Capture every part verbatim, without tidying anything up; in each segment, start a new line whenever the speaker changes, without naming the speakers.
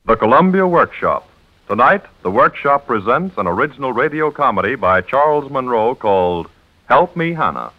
The Columbia Workshop. Tonight, the Workshop presents an original radio comedy by Charles Monroe called Help Me, Hannah.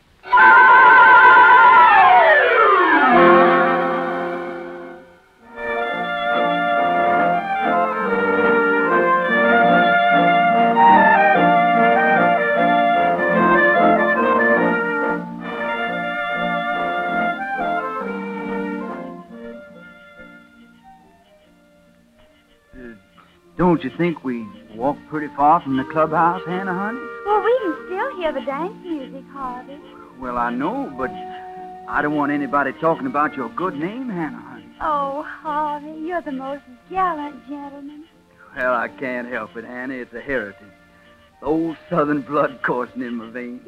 Don't you think we walked pretty far from the clubhouse, Hannah, honey?
Well, we can still hear the dance music, Harvey.
Well, I know, but I don't want anybody talking about your good name, Hannah, honey.
Oh, Harvey, you're the most gallant gentleman.
Well, I can't help it, Hannah. It's a heritage. The old Southern blood coursing in my veins.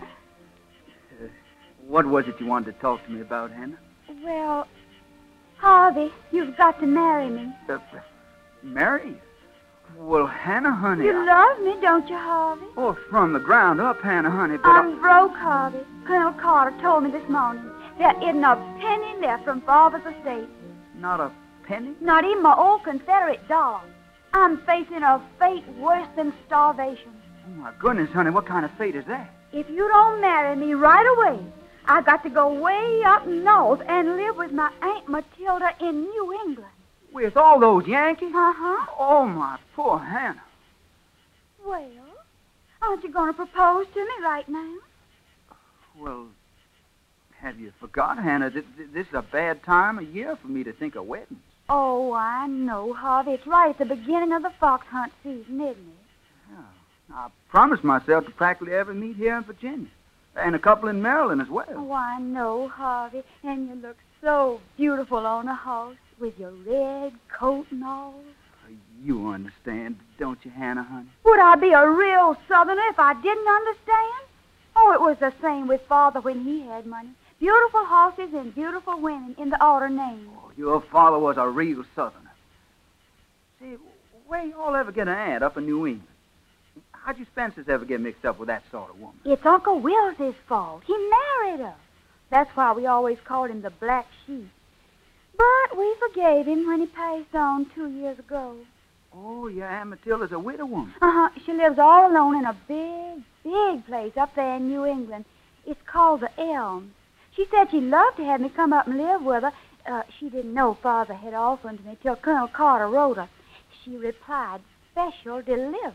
uh, what was it you wanted to talk to me about, Hannah?
Well, Harvey, you've got to marry me.
Uh, marry? Well, Hannah, honey...
You
I...
love me, don't you, Harvey?
Oh, from the ground up, Hannah, honey, but...
I'm
I...
broke, Harvey. Colonel Carter told me this morning there isn't a penny left from Father's estate.
Not a penny?
Not even my old Confederate dollar. I'm facing a fate worse than starvation.
Oh, my goodness, honey, what kind of fate is that?
If you don't marry me right away, I got to go way up north and live with my Aunt Matilda in New England.
With all those Yankees?
Uh-huh.
Oh, my poor Hannah.
Well, aren't you going to propose to me right now?
Well, have you forgot, Hannah, that this is a bad time of year for me to think of weddings?
Oh, I know, Harvey. It's right at the beginning of the fox hunt season, isn't it?
Yeah. I promised myself to practically every meet here in Virginia. And a couple in Maryland as well.
Oh, I know, Harvey. And you look so beautiful on a horse with your red coat and all.
You understand, don't you, Hannah, honey?
Would I be a real Southerner if I didn't understand? Oh, it was the same with Father when he had money. Beautiful horses and beautiful women in the order named.
Oh, your father was a real Southerner. See, where y'all ever get an aunt up in New England? How'd you Spencers ever get mixed up with that sort of woman?
It's Uncle Will's fault. He married her. That's why we always called him the Black Sheep. But we forgave him when he passed on two years ago.
Oh, your Aunt Matilda's a widow woman.
Uh-huh. She lives all alone in a big, big place up there in New England. It's called the Elms. She said she'd love to have me come up and live with her. Uh, she didn't know Father had offered to me till Colonel Carter wrote her. She replied, special delivery.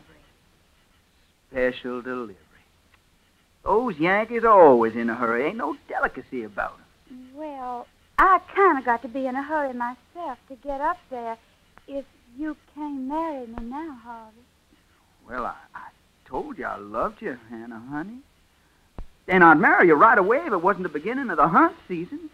Special delivery. Those Yankees are always in a hurry. Ain't no delicacy about them.
Well, I kind of got to be in a hurry myself to get up there if you can't marry me now, Harvey.
Well, I, I told you I loved you, Hannah, honey. And I'd marry you right away if it wasn't the beginning of the hunt season.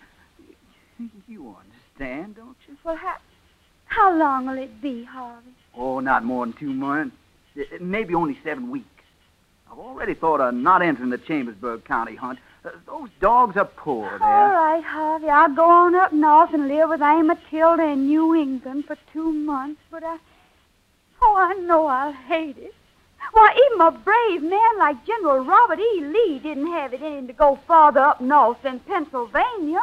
You understand, don't you?
Well, how, how long will it be, Harvey?
Oh, not more than two months. Maybe only seven weeks. I've already thought of not entering the Chambersburg County hunt. Uh, those dogs are poor there.
All right, Harvey. I'll go on up north and live with Aunt Matilda in New England for two months, but I... Oh, I know I'll hate it. Why, even a brave man like General Robert E. Lee didn't have it in him to go farther up north than Pennsylvania.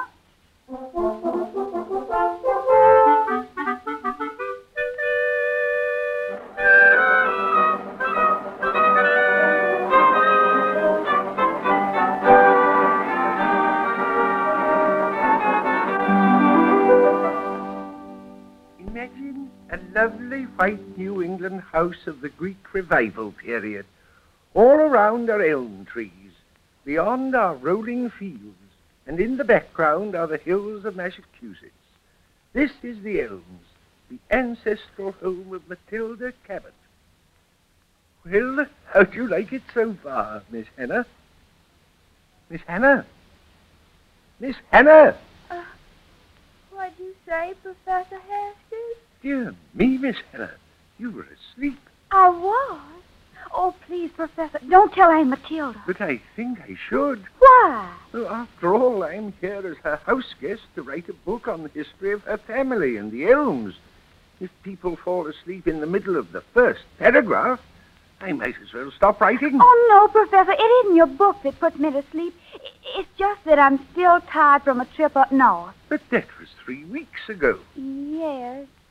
Imagine a lovely white New England house of the Greek Revival period. All around are elm trees. Beyond are rolling fields. And in the background are the hills of Massachusetts. This is the Elms, the ancestral home of Matilda Cabot. Well, how'd you like it so far, Miss Hannah? Miss Hannah? Miss Hannah!
Uh, what'd you say, Professor Haskins?
Dear me, Miss Hannah, you were asleep.
I was? Oh, please, Professor, don't tell Aunt Matilda.
But I think I should.
Why?
Well, after all, I'm here as her house guest to write a book on the history of her family and the Elms. If people fall asleep in the middle of the first paragraph, I might as well stop writing.
Oh, no, Professor, it isn't your book that puts me to sleep. It's just that I'm still tired from a trip up north.
But that was three weeks ago.
Yes.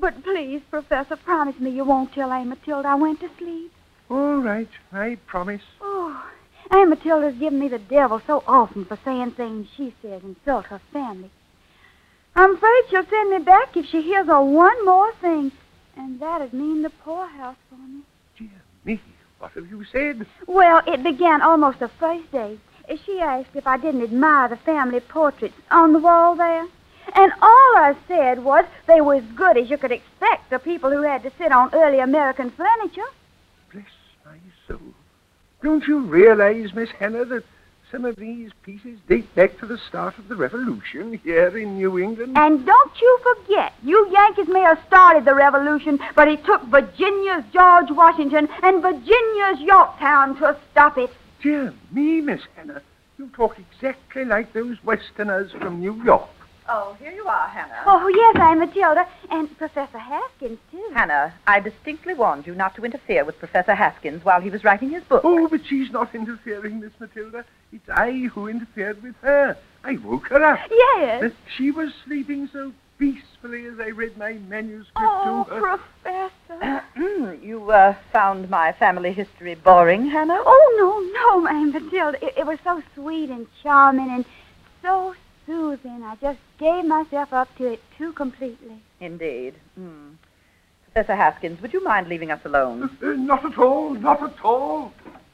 But please, Professor, promise me you won't tell Aunt Matilda I went to sleep.
All right, I promise.
Oh, Aunt Matilda's given me the devil so often for saying things she says insult her family. I'm afraid she'll send me back if she hears of one more thing, and that'd mean the poorhouse for me.
Dear me, what have you said?
Well, it began almost the first day. She asked if I didn't admire the family portraits on the wall there. And all I said was they were as good as you could expect of people who had to sit on early American furniture.
Bless my soul. Don't you realize, Miss Hannah, that some of these pieces date back to the start of the Revolution here in New England?
And don't you forget, you Yankees may have started the Revolution, but it took Virginia's George Washington and Virginia's Yorktown to stop it.
Dear me, Miss Hannah, you talk exactly like those Westerners from New York.
Oh, here you are, Hannah.
Oh, yes, Aunt Matilda. And Professor Haskins, too.
Hannah, I distinctly warned you not to interfere with Professor Haskins while he was writing his book.
Oh, but she's not interfering, Miss Matilda. It's I who interfered with her. I woke her up.
Yes.
But she was sleeping so peacefully as I read my manuscript
Oh,
to her.
Professor.
you uh, found my family history boring, Hannah?
Oh, no, no, Aunt Matilda. It, it was so sweet and charming and so soothing. I just gave myself up to it too completely.
Indeed. Mm. Professor Haskins, would you mind leaving us alone?
Uh, not at all, not at all.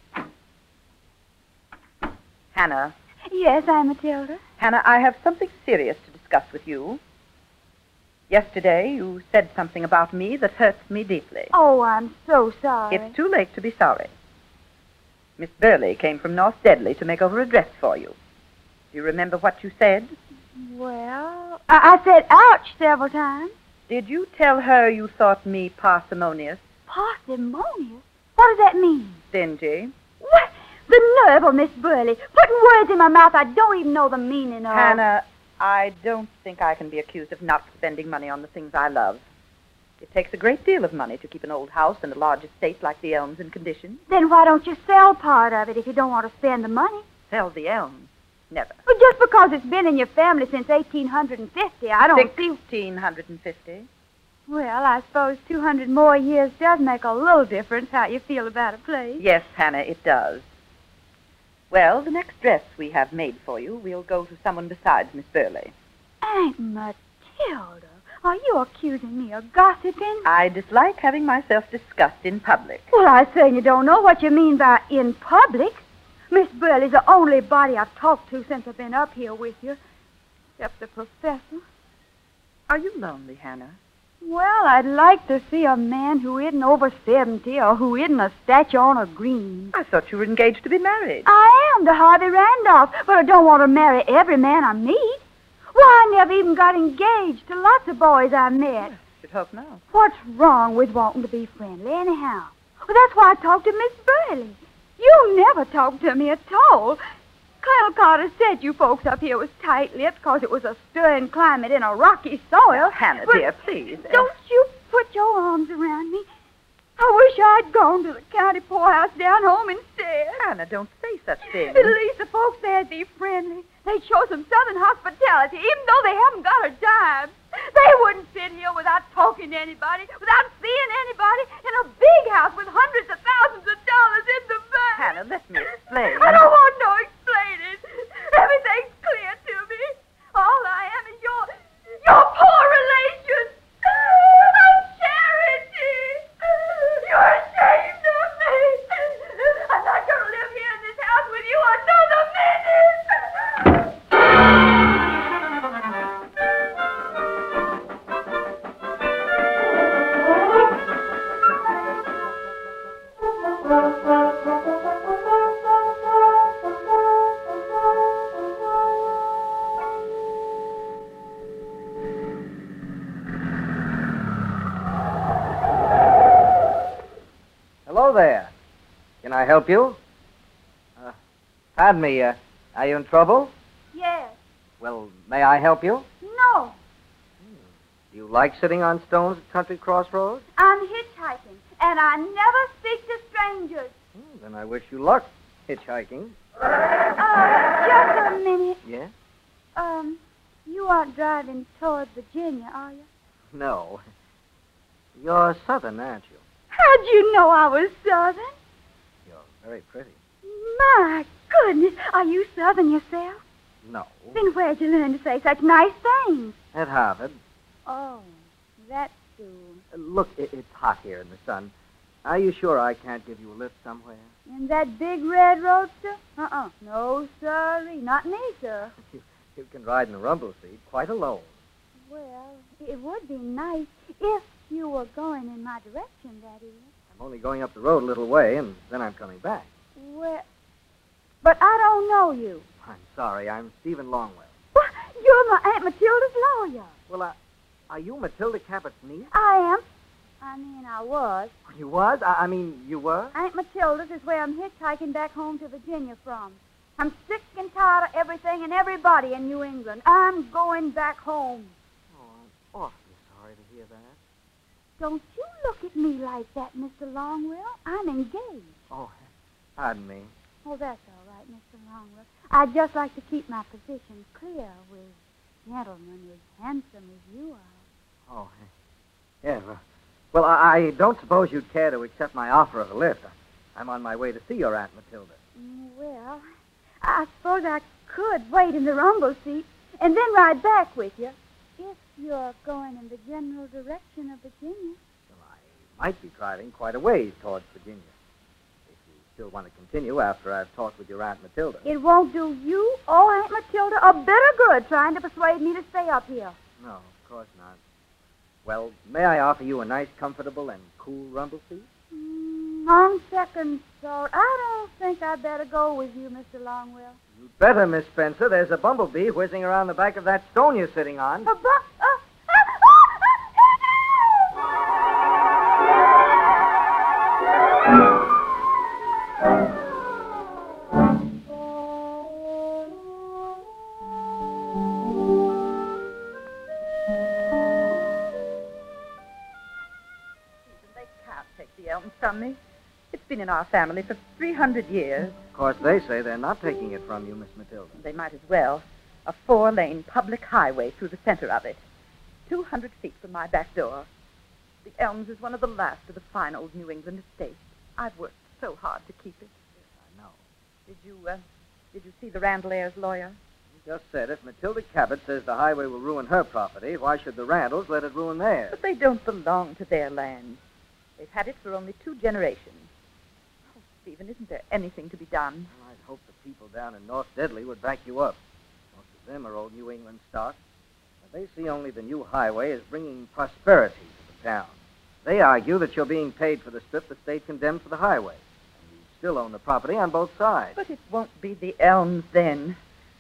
Hannah.
Yes, Aunt Matilda.
Hannah, I have something serious to discuss with you. Yesterday, you said something about me that hurts me deeply.
Oh, I'm so sorry.
It's too late to be sorry. Miss Burley came from North Deadly to make over a dress for you. Do you remember what you said?
Well, I, I said ouch several times.
Did you tell her you thought me parsimonious?
Parsimonious? What does that mean?
Stingy?
What? The nerve of Miss Burley. Putting words in my mouth I don't even know the meaning of.
Hannah, I don't think I can be accused of not spending money on the things I love. It takes a great deal of money to keep an old house and a large estate like the Elms in condition.
Then why don't you sell part of it if you don't want to spend the money?
Sell the Elms? Never.
But just because it's been in your family since eighteen fifty, I don't see...
sixteen fifty.
Well, I suppose two hundred more years does make a little difference how you feel about a place.
Yes, Hannah, it does. Well, the next dress we have made for you, we'll go to someone besides Miss Burley.
Aunt Matilda, are you accusing me of gossiping?
I dislike having myself discussed in public.
Well, I say you don't know what you mean by in public. Miss Burley's the only body I've talked to since I've been up here with you, except the professor.
Are you lonely, Hannah?
Well, I'd like to see a man who isn't over seventy or who isn't a statue on a green.
I thought you were engaged to be married.
I am to Harvey Randolph, but I don't want to marry every man I meet. Why, I never even got engaged to lots of boys I met.
I should hope not.
What's wrong with wanting to be friendly, anyhow? Well, that's why I talked to Miss Burley. You never talked to me at all. Colonel Carter said you folks up here was tight-lipped because it was a stirring climate in a rocky soil.
Now, Hannah,
but
dear, please.
Don't you put your arms around me. I wish I'd gone to the county poorhouse down home instead.
Hannah, don't say such things.
At least the folks there'd be friendly. They'd show some southern hospitality, even though they haven't got a dime. They wouldn't sit here without talking to anybody, without seeing anybody, in a big house with hundreds of thousands of dollars in the bank.
Hannah, let me explain.
I don't want no explaining. Everything's clear to me. All I am is your, your poor relation. I'm Charity. You're ashamed of me. I'm not going to live here in this house with you another minute.
Hello there. Can I help you? Uh, pardon me, uh, are you in trouble?
Yes.
Well, may I help you?
No.
Do you like sitting on stones at country crossroads?
I'm hitchhiking, and I never speak to strangers.
Hmm, then I wish you luck hitchhiking.
Uh, just a minute.
Yeah?
Um, you aren't driving toward Virginia, are you?
No. You're Southern, aren't you?
How'd you know I was Southern?
You're very pretty.
My goodness. Are you Southern yourself?
No.
Then where'd you learn to say such nice things?
At Harvard.
Oh, that's so.
Uh, look, it, it's hot here in the sun. Are you sure I can't give you a lift somewhere?
In that big red roadster? Uh-uh. No, sorry. Not me, sir.
You, you can ride in a rumble seat quite alone.
Well, it would be nice if you were going in my direction, that is.
I'm only going up the road a little way, and then I'm coming back.
Well, but I don't know you.
I'm sorry. I'm Stephen Longwell.
What? You're my Aunt Matilda's lawyer.
Well, uh, are you Matilda Cabot's niece?
I am. I mean, I was.
You was? I, I mean, you were?
Aunt Matilda's is where I'm hitchhiking back home to Virginia from. I'm sick and tired of everything and everybody in New England. I'm going back home.
Oh, I'm awfully sorry to hear that.
Don't you look at me like that, Mister Longwell. I'm engaged.
Oh, pardon me.
Oh, that's all right, Mister Longwell. I'd just like to keep my position clear with gentlemen as handsome as you are.
Oh, yeah. Well, well I, I don't suppose you'd care to accept my offer of a lift. I'm on my way to see your Aunt Matilda.
Mm, Well, I suppose I could wait in the rumble seat and then ride back with you, if you're going in the general direction of Virginia.
Well, I might be driving quite a ways towards Virginia. If you still want to continue after I've talked with your Aunt Matilda.
It won't do you or Aunt Matilda a bit of good trying to persuade me to stay up here.
No, of course not. Well, may I offer you a nice, comfortable, and cool rumble seat?
Mm, on second thought, I don't think I'd better go with you, Mister Longwell.
You'd better, Miss Spencer. There's a bumblebee whizzing around the back of that stone you're sitting on.
A bu- uh,
They can't take the elms from me. It's been in our family for three hundred years.
Of course, they say they're not taking it from you, Miss Matilda.
They might as well. A four-lane public highway through the center of it. two hundred feet from my back door. The Elms is one of the last of the fine old New England estates. I've worked so hard to keep it.
Yes, I know.
Did you, uh, did you see the Randall Ayers lawyer?
You just said if Matilda Cabot says the highway will ruin her property, why should the Randalls let it ruin theirs?
But they don't belong to their land. They've had it for only two generations. Oh, Stephen, isn't there anything to be done?
Well, I'd hope the people down in North Deadly would back you up. Most of them are old New England stock. They see only the new highway as bringing prosperity to the town. They argue that you're being paid for the strip the state condemned for the highway. And you still own the property on both sides.
But it won't be the Elms then.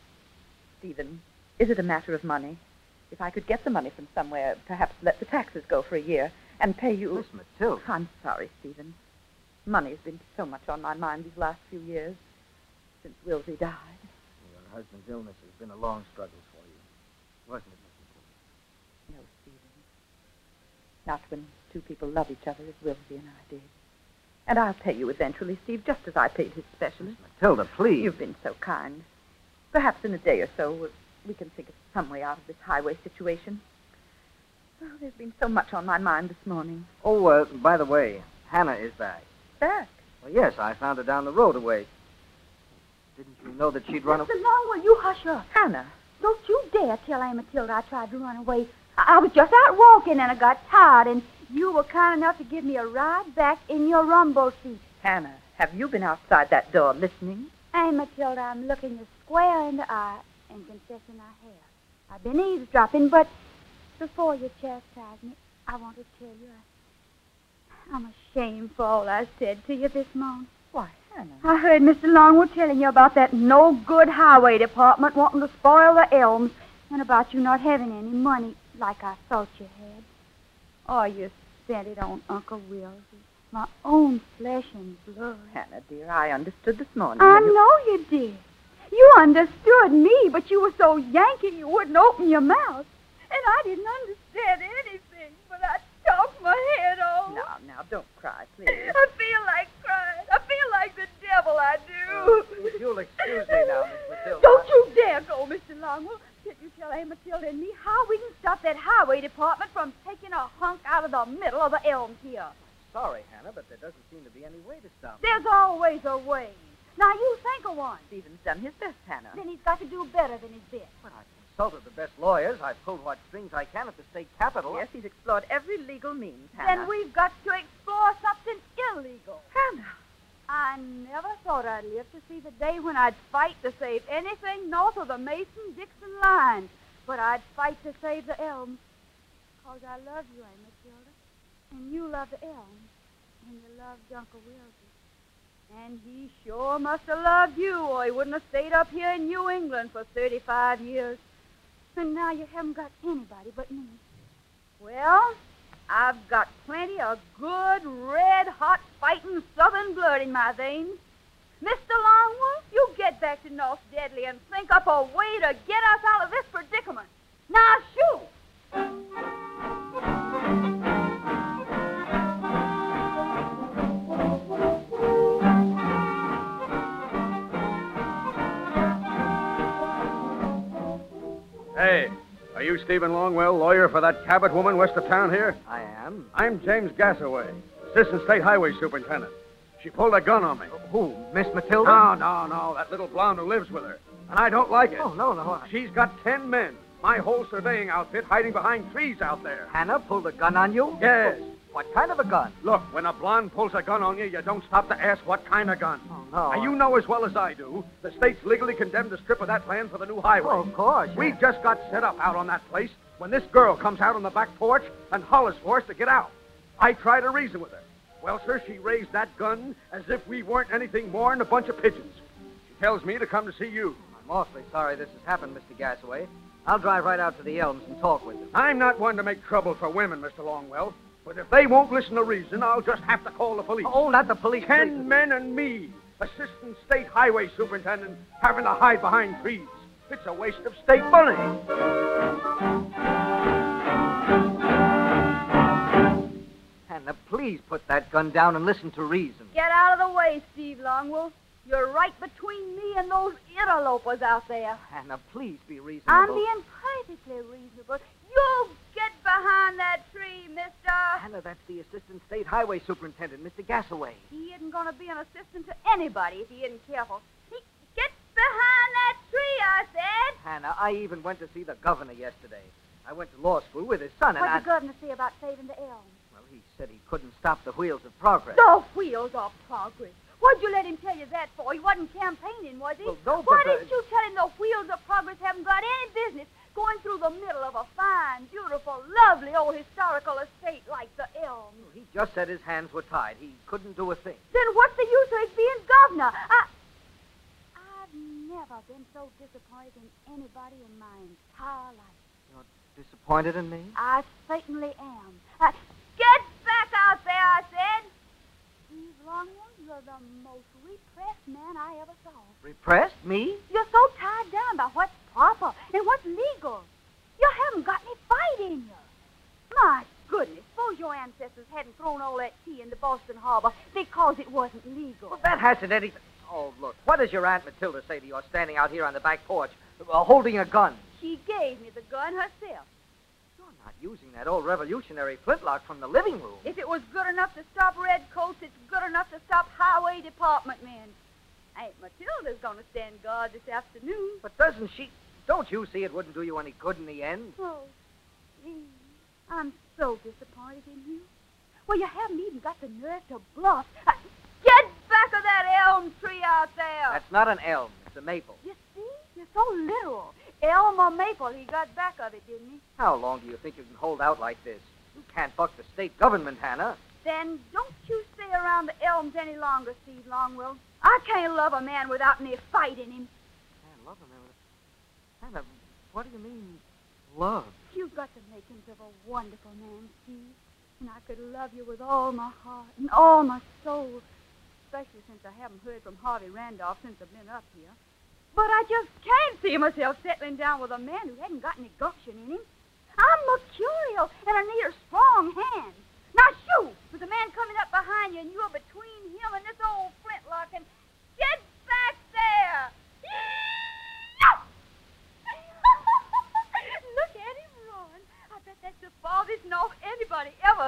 Stephen, is it a matter of money? If I could get the money from somewhere, perhaps let the taxes go for a year and pay you...
Miss Matilda.
I'm sorry, Stephen. Money's been so much on my mind these last few years, since Wilsey died.
Your husband's illness has been a long struggle for you, wasn't it, Miss Matilda?
No, Stephen. Not when two people love each other as Wilsey and I did. And I'll pay you eventually, Steve, just as I paid his specialist.
Matilda, please.
You've been so kind. Perhaps in a day or so, we can think of some way out of this highway situation. Oh, there's been so much on my mind this morning.
Oh, uh, by the way, Hannah is back.
Back?
Well, yes, I found her down the road a ways. Didn't you know that she'd run...
Mister Longwell, you hush up.
Hannah.
Don't you dare tell Aunt Matilda I tried to run away. I, I was just out walking and I got tired, and you were kind enough to give me a ride back in your rumble seat.
Hannah, have you been outside that door listening?
Aunt Matilda, I'm looking you square in the eye and confessing I have. I've been eavesdropping, but before you chastise me, I want to tell you I, I'm ashamed for all I said to you this morning.
Why, Hannah.
I heard Mister Longwell telling you about that no-good highway department wanting to spoil the Elms and about you not having any money like I thought you had. Oh, you spent it on Uncle Wilsey, my own flesh and blood.
Hannah, dear, I understood this morning.
I
when you...
know you did. You understood me, but you were so Yankee you wouldn't open your mouth. And I didn't understand anything, but I talked my head off.
Now, now, don't cry, please.
I feel like crying. I feel like the devil, I do.
If you'll excuse me now, Miss Matilda.
Don't you dare go, Mister Longwell. Can't you tell Aunt Matilda and me how we can stop that highway department from taking a hunk chunk out of the middle of the elms here.
Sorry, Hannah, but there doesn't seem to be any way to stop it.
There's always a way. Now, you think of one.
Stephen's done his best, Hannah.
Then he's got to do better than his best.
But I've consulted the best lawyers. I've pulled what strings I can at the state capitol.
Yes, he's explored every legal means, Hannah.
Then we've got to explore something illegal.
Hannah.
I never thought I'd live to see the day when I'd fight to save anything north of the Mason-Dixon line. But I'd fight to save the elms. Because I love you, Aunt Matilda. And you love the elms. And you loved Uncle Wilkie. And he sure must have loved you, or he wouldn't have stayed up here in New England for thirty-five years. And now you haven't got anybody but me. Well, I've got plenty of good, red-hot, fighting Southern blood in my veins. Mister Longwolf, you get back to North Deadly and think up a way to get us out of this predicament. Now, shoot!
Hey, are you Stephen Longwell, lawyer for that Cabot woman west of town here?
I am.
I'm James Gassaway, assistant state highway superintendent. She pulled a gun on me.
Who, Miss Matilda?
No, no, no, that little blonde who lives with her. And I don't like it.
Oh, no, no. I...
She's got ten men, my whole surveying outfit, hiding behind trees out there.
Hannah pulled a gun on you?
Yes.
What kind of a gun?
Look, when a blonde pulls a gun on you, you don't stop to ask what kind of gun.
Oh, no.
Now, you know as well as I do, the state's legally condemned to strip of that land for the new highway.
Oh, of course.
We
yeah.
just got set up out on that place when this girl comes out on the back porch and hollers for us to get out. I try to reason with her. Well, sir, she raised that gun as if we weren't anything more than a bunch of pigeons. She tells me to come to see you.
I'm awfully sorry this has happened, Mister Gassaway. I'll drive right out to the Elms and talk with them.
I'm not one to make trouble for women, Mister Longwell. But if they won't listen to reason, I'll just have to call the police.
Oh, not the police.
Ten
please.
men and me, assistant state highway superintendent, having to hide behind trees. It's a waste of state money.
Hannah, please put that gun down and listen to reason.
Get out of the way, Steve Longwolf. You're right between me and those interlopers out there.
Hannah, please be reasonable.
I'm being perfectly reasonable. You get behind that tree, mister.
Hannah, that's the assistant state highway superintendent, Mister Gassaway.
He isn't going to be an assistant to anybody if he isn't careful. He get behind that tree, I said.
Hannah, I even went to see the governor yesterday. I went to law school with his son, and
What'd
I...
the governor say about saving the elms?
Well, he said he couldn't stop the wheels of progress.
The wheels of progress. What'd you let him tell you that for? He wasn't campaigning, was he?
Well, no,
Why
but the-
didn't you tell him the wheels of progress haven't got any business going through the middle of a fine, beautiful, lovely old historical estate like the Elms?
He just said his hands were tied. He couldn't do a thing.
Then what's the use of his being governor? I... I've never been so disappointed in anybody in my entire life.
You're disappointed in me?
I certainly am. Uh, get back out there, I said. Steve Longwell, you're the most repressed man I ever saw.
Repressed? Me?
You're so tied down by what's proper and what's legal. You haven't got any fight in you. My goodness, suppose your ancestors hadn't thrown all that tea into Boston Harbor because it wasn't legal.
Well, that hasn't anything... Oh, look, what does your Aunt Matilda say to you standing out here on the back porch, uh, holding a gun?
She gave me the gun herself.
You're not using that old revolutionary flintlock from the living room.
If it was good enough to stop redcoats, it's good enough to stop highway department men. Aunt Matilda's going to stand guard this afternoon.
But doesn't she... Don't you see it wouldn't do you any good in the end?
Oh, Steve, I'm so disappointed in you. Well, you haven't even got the nerve to bluff. Uh, get back of that elm tree out there.
That's not an elm. It's a maple.
You see? You're so literal. Elm or maple, he got back of it, didn't he?
How long do you think you can hold out like this? You can't buck the state government, Hannah.
Then don't you stay around the elms any longer, Steve Longwell. I can't love a man without any fight in him.
Man, love him. Hannah, what do you mean, love?
You've got the makings of a wonderful man, Steve. And I could love you with all my heart and all my soul. Especially since I haven't heard from Harvey Randolph since I've been up here. But I just can't see myself settling down with a man who hasn't got any gumption in him. I'm mercurial, and I need a strong hand. Now shoot! There's a man coming up behind you, and you're between him and this old flintlock, and get back there! Look at him run. I bet that's the farthest north anybody ever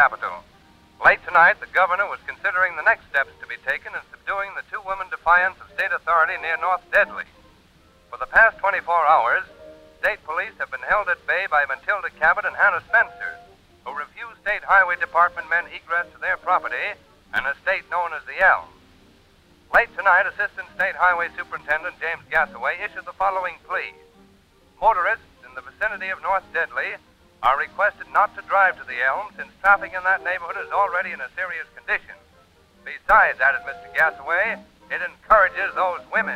capital. Late tonight, the governor was considering the next steps to be taken in subduing the two women defiants of state authority near North Deadly. For the past twenty-four hours, state police have been held at bay by Matilda Cabot and Hannah Spencer, who refused State Highway Department men egress to their property, an estate known as the Elms. Late tonight, Assistant State Highway Superintendent James Gassaway issued the following plea. Motorists in the vicinity of North Deadly are requested not to drive to the Elms since traffic in that neighborhood is already in a serious condition. Besides, added Mister Gassaway, it encourages those women.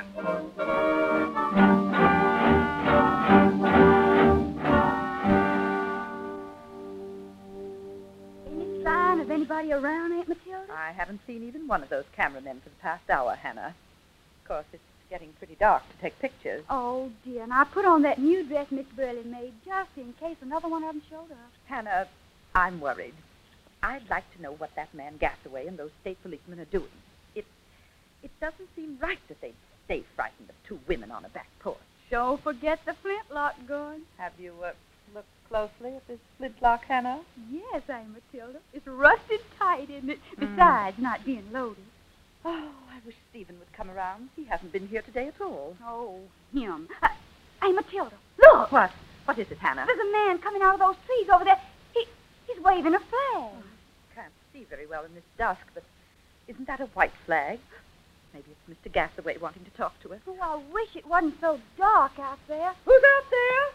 Any sign of anybody around, Aunt Matilda?
I haven't seen even one of those cameramen for the past hour, Hannah. Of course, it's getting pretty dark to take pictures.
Oh, dear, and I put on that new dress Miss Burley made just in case another one of them showed up.
Hannah, I'm worried. I'd like to know what that man Gassaway and those state policemen are doing. It it doesn't seem right that they'd stay frightened of two women on a back porch.
Don't forget the flintlock gun.
Have you uh, looked closely at this flintlock, Hannah?
Yes, Aunt Matilda. It's rusted tight, isn't it? Besides, not being loaded.
Oh, I wish Stephen would come around. He hasn't been here today at all.
Oh, him. Uh, Aunt Matilda, look!
What? What is it, Hannah?
There's a man coming out of those trees over there. He, he's waving a flag.
Can't see very well in this dusk, but isn't that a white flag? Maybe it's Mister Gassaway wanting to talk to us.
Oh, I wish it wasn't so dark out there.
Who's out there?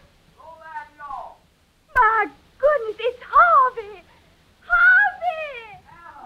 My goodness, it's Harvey! Harvey!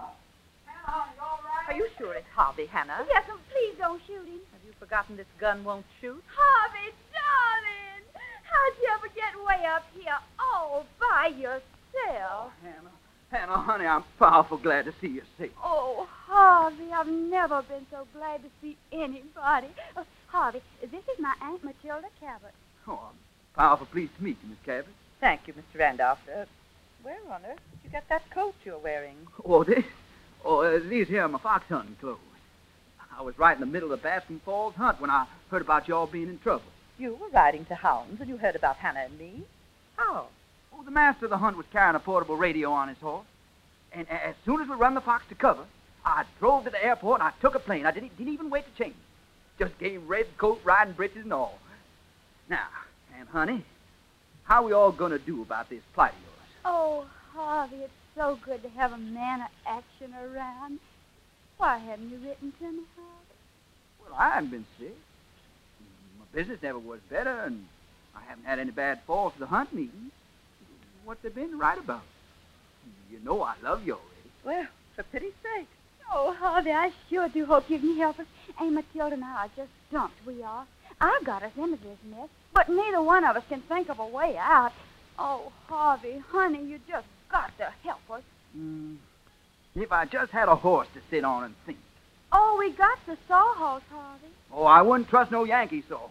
Are you sure it's Harvey, Hannah?
Yes, and please don't shoot him.
Have you forgotten this gun won't shoot?
Harvey, darling! How'd you ever get way up here all by yourself?
Hannah, Hannah, honey, I'm powerful glad to see you safe.
Oh, Harvey, I've never been so glad to see anybody. Uh, Harvey, this is my Aunt Matilda Cabot.
Oh, I'm powerful pleased to meet you, Miss Cabot.
Thank you, Mister Randolph. Uh, where on earth did you get that coat you're wearing?
Oh, this? Oh, uh, these here are my fox hunting clothes. I was right in the middle of the Bascom Falls hunt when I heard about y'all being in trouble.
You were riding to hounds, and you heard about Hannah and me? How?
Oh, the master of the hunt was carrying a portable radio on his horse. And a- as soon as we run the fox to cover, I drove to the airport and I took a plane. I didn't, didn't even wait to change. Just gave red coat, riding breeches, and all. Now, and honey, how we all going to do about this plight of yours?
Oh, Harvey, it's so good to have a man of action around. Why haven't you written to me, Harvey?
Well, I haven't been sick. My business never was better, and I haven't had any bad falls to the hunt meetings. What's there been to write about? You know I love you already.
Well, for pity's sake.
Oh, Harvey, I sure do hope you can help us. Aunt Matilda and I are just stumped, we are. I got us into this mess, but neither one of us can think of a way out. Oh, Harvey, honey, you just got to help us.
Mm. If I just had a horse to sit on and think.
Oh, we got the sawhorse, Harvey.
Oh, I wouldn't trust no Yankee sawhorse.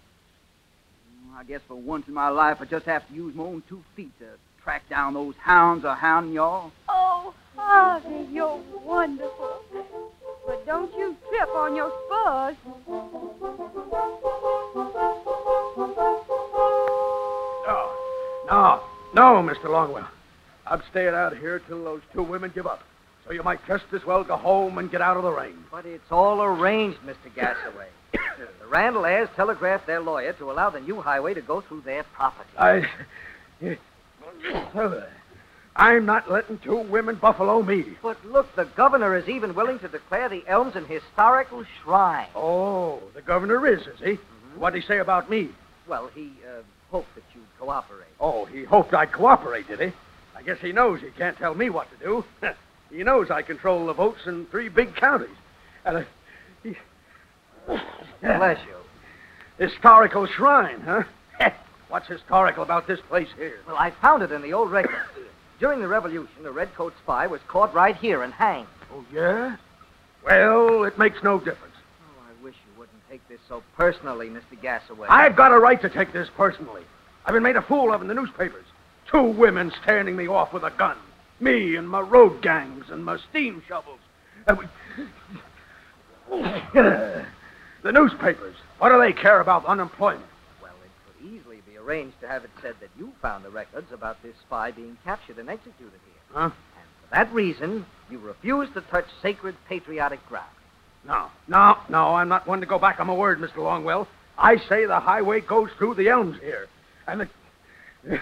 I guess for once in my life I just have to use my own two feet to track down those hounds or hounding y'all.
Oh, Harvey, you're wonderful. But don't you trip on your spurs.
No, no, no, Mister Longwell. I'm staying out here till those two women give up. So you might just as well go home and get out of the rain.
But it's all arranged, Mister Gassaway. The Randall heirs telegraphed their lawyer to allow the new highway to go through their property.
I... I'm not letting two women buffalo me.
But look, the governor is even willing to declare the Elms an historical shrine.
Oh, the governor is, is he? Mm-hmm. What'd he say about me?
Well, he uh, hoped that you'd cooperate.
Oh, he hoped I'd cooperate, did he? I guess he knows he can't tell me what to do. He knows I control the votes in three big counties. And uh, he...
Bless you.
Historical shrine, huh? What's historical about this place here?
Well, I found it in the old records. During the Revolution, a redcoat spy was caught right here and hanged.
Oh, yeah? Well, it makes no difference.
Oh, I wish you wouldn't take this so personally, Mister Gassaway.
I've got a right to take this personally. I've been made a fool of in the newspapers. Two women standing me off with a gun. Me and my road gangs and my steam shovels. And we... The newspapers, what do they care about unemployment?
Well, it could easily be arranged to have it said that you found the records about this spy being captured and executed here.
Huh?
And that reason, you refuse to touch sacred patriotic ground.
No, no, no, I'm not one to go back on my word, Mister Longwell. I say the highway goes through the elms here. And the...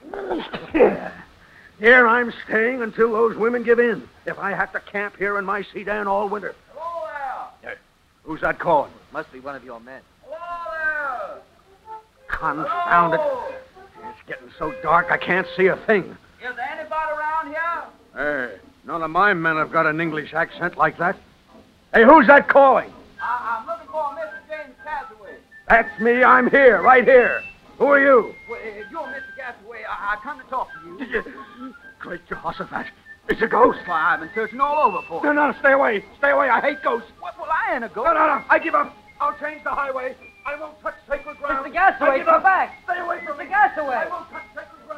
Here I'm staying until those women give in. If I have to camp here in my sedan all winter.
Hello there.
Hey, who's that calling?
Must be one of your men.
Hello
Confound it. It's getting so dark I can't see a thing.
there. Is there anybody around here?
Hey, none of my men have got an English accent like that. Hey, who's that calling?
I- I'm looking for Mister James Castaway.
That's me. I'm here, right here. Who are you?
Well, if you're Mister Castaway, I, I come to talk to you.
Did you... Great Jehoshaphat. It's a ghost.
Why, I've been searching all over for
No,
it.
no, stay away. Stay away. I hate ghosts.
What? Well, I ain't a ghost.
No, no, no. I give up. I'll change the highway. I won't touch sacred ground.
Mister Castaway,
I give
come
up.
back.
Stay away from
Mister
me.
Castaway.
I won't touch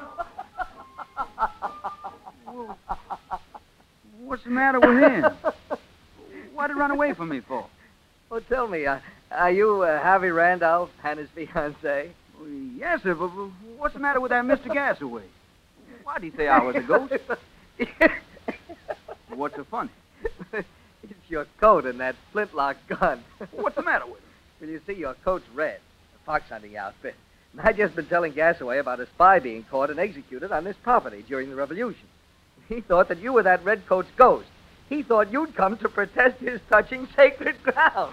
sacred ground.
What's the matter with him? What'd he run away from me for?
Well, tell me, uh, are you uh, Harvey Randolph, Hannah's fiancé?
Well, yes, sir, but but what's the matter with that Mister Castaway? Why'd he say I was a ghost? What's so funny?
It's your coat and that flintlock gun.
What's the matter with him?
Well, you see, your coat's red, a fox hunting outfit. And I just been telling Gasaway about a spy being caught and executed on this property during the Revolution. He thought that you were that redcoat's ghost. He thought you'd come to protest his touching sacred ground.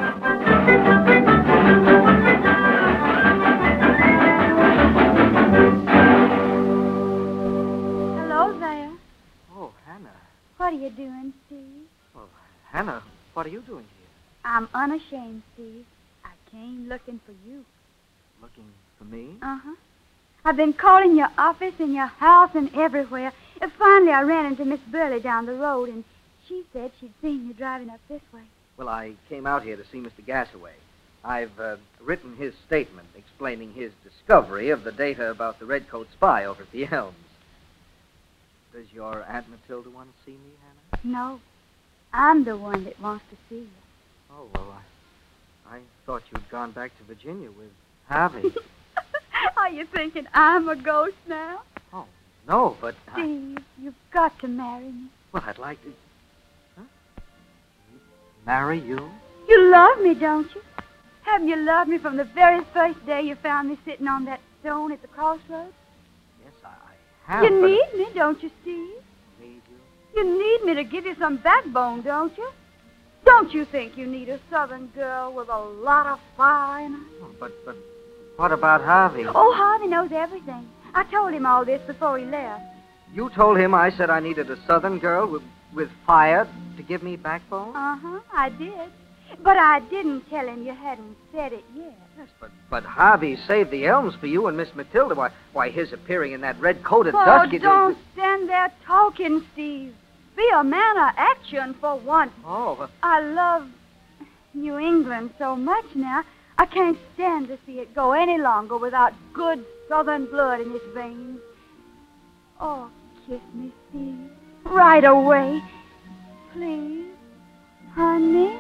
Hello there.
Oh, Hannah.
What are you doing, Steve?
Well, Hannah, what are you doing here?
I'm unashamed, Steve. I came looking for you.
Looking for me?
Uh-huh. I've been calling your office and your house and everywhere. And finally, I ran into Miss Burley down the road, and she said she'd seen you driving up this way.
Well, I came out here to see Mister Gasaway. I've uh, written his statement explaining his discovery of the data about the redcoat spy over at the Elms. Does your Aunt Matilda want to see me, Hannah?
No, I'm the one that wants to see you.
Oh, well, I, I thought you'd gone back to Virginia with Harvey.
Are you thinking I'm a ghost now?
Oh, no, but... I,
Steve, you've got to marry me.
well, I'd like to... Huh? Marry you?
You love me, don't you? Haven't you loved me from the very first day you found me sitting on that stone at the crossroads?
Yes, I, I have,
You
but-
need me, don't you, Steve?
Need you?
You need me to give you some backbone, don't you? Don't you think you need a southern girl with a lot of fire in her?
Oh, but, but what about Harvey?
Oh, Harvey knows everything. I told him all this before he left.
You told him I said I needed a southern girl with, with fire to give me backbone?
Uh-huh, I did. But I didn't tell him you hadn't said it yet.
Yes, but, but Harvey saved the elms for you and Miss Matilda. Why, why his appearing in that red-coated
Oh,
dusky...
don't stand there talking, Steve. Be a man of action for once.
Oh, uh,
I love New England so much now, I can't stand to see it go any longer without good southern blood in its veins. Oh, kiss me, Steve. Right away. Please, honey.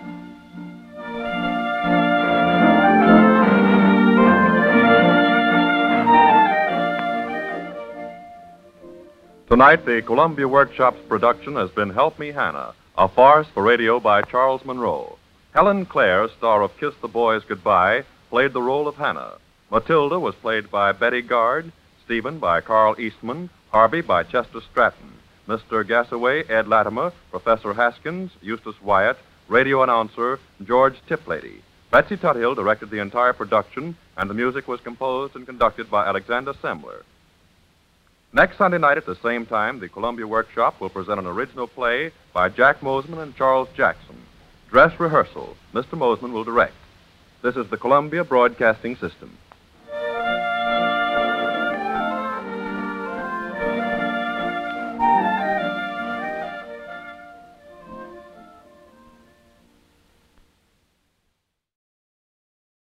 Tonight, the Columbia Workshop's production has been Help Me, Hannah, a farce for radio by Charles Monroe. Helen Clare, star of Kiss the Boys Goodbye, played the role of Hannah. Matilda was played by Betty Gard, Stephen by Carl Eastman, Harvey by Chester Stratton, Mister Gasaway, Ed Latimer, Professor Haskins, Eustace Wyatt, radio announcer George Tiplady. Betsy Tuthill directed the entire production, and the music was composed and conducted by Alexander Semler. Next Sunday night at the same time, the Columbia Workshop will present an original play by Jack Mosman and Charles Jackson. Dress Rehearsal. Mister Mosman will direct. This is the Columbia Broadcasting System.